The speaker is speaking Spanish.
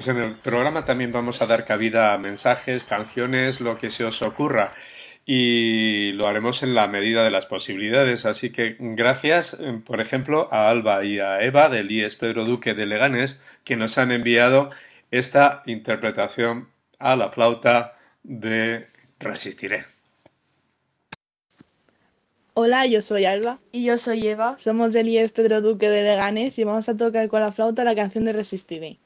Pues en el programa también vamos a dar cabida a mensajes, canciones, lo que se os ocurra. Y lo haremos en la medida de las posibilidades. Así que gracias, por ejemplo, a Alba y a Eva del IES Pedro Duque de Leganés, que nos han enviado esta interpretación a la flauta de Resistiré. Hola, yo soy Alba. Y yo soy Eva. Somos del IES Pedro Duque de Leganés y vamos a tocar con la flauta la canción de Resistiré.